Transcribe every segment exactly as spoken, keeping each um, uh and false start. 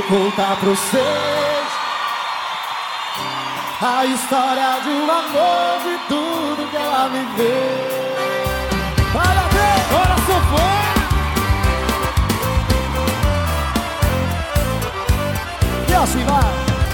contar pra vocês a história de um amor, de tudo que ela viveu. Olha bem, olha sofrer. E assim vai.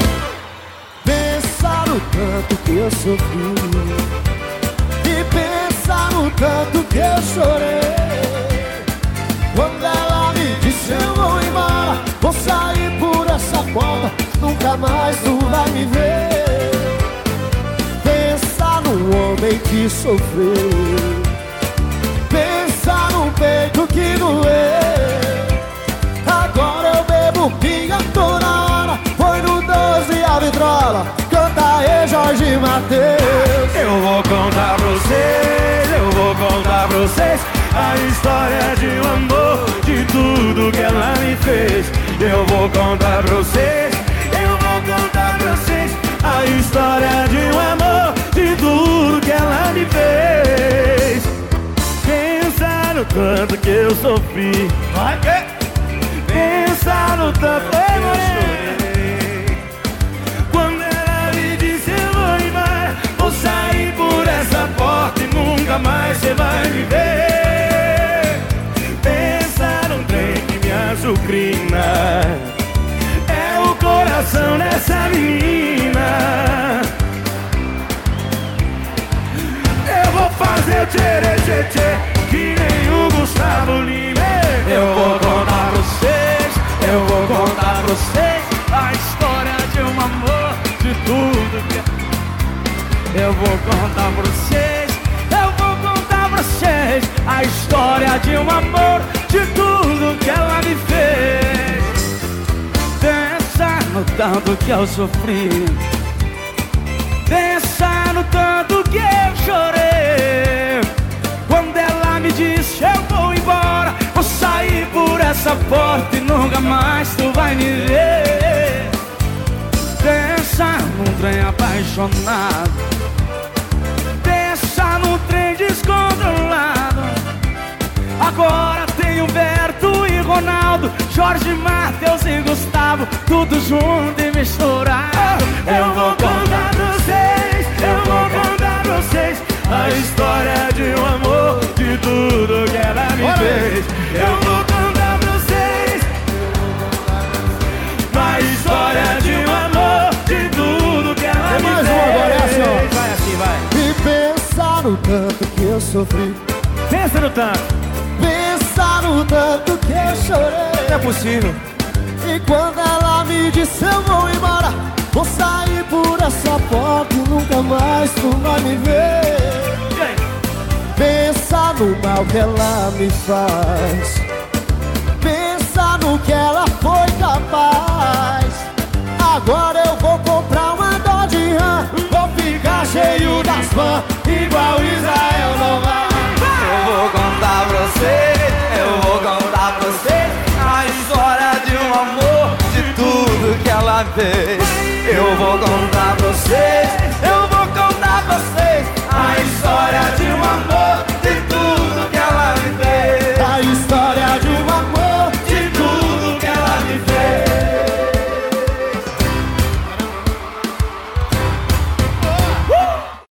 Pensa no tanto que eu sofri e pensa no tanto que eu chorei. Quando ela me disse eu vou embora, vou sair por essa porta, nunca mais tu vai me ver. Pensa no homem que sofreu, pensa no peito que doeu. Agora eu bebo pinga toda hora, foi no doze a vitrola, canta aí Jorge Mateus. Eu vou contar pra vocês, eu vou contar pra vocês a história de um amor, de tudo que ela me fez. Eu vou contar pra vocês, eu vou contar pra vocês a história de um amor, de tudo que ela me fez. Pensa no tanto que eu sofri, vai que pensa no tanto que eu chorei. Quando ela me disse eu vou embora, vou sair por essa porta e nunca mais você vai me ver. Azucrina é o coração dessa menina. Eu vou fazer o tchê tchê tchê que nem o Gustavo Lima. Eu vou contar pra vocês, eu vou contar pra vocês a história de um amor, de tudo que eu vou contar pra vocês. Eu vou contar pra vocês a história de um amor, de tudo que ela me fez. Pensa no tanto que eu sofri, pensa no tanto que eu chorei. Quando ela me disse eu vou embora, vou sair por essa porta e nunca mais tu vai me ver. Pensa num trem apaixonado, pensa num trem descontrolado. Agora tem Humberto e Ronaldo, Jorge, Mateus e Gustavo, tudo junto e misturado. Eu vou contar pra vocês, eu vou contar pra vocês a história de um amor, de tudo que ela me fez. Eu vou contar pra vocês a história de um amor, de tudo que ela Tem me mais fez. uma agora, é assim, ó. Vai assim, vai. E pensa no tanto que eu sofri, Pensa no tanto. pensa no tanto que eu chorei. Não é possível. E quando ela me disse eu vou embora, vou sair por essa porta e nunca mais tu vai me ver. Pensa no mal que ela me faz, pensa no que ela foi capaz. Agora eu vou comprar uma Dodge Ram, vou ficar cheio das fãs, igual Israel não vai. Eu vou contar pra vocês, eu vou contar pra vocês a história de um amor, de tudo que ela fez. Eu vou contar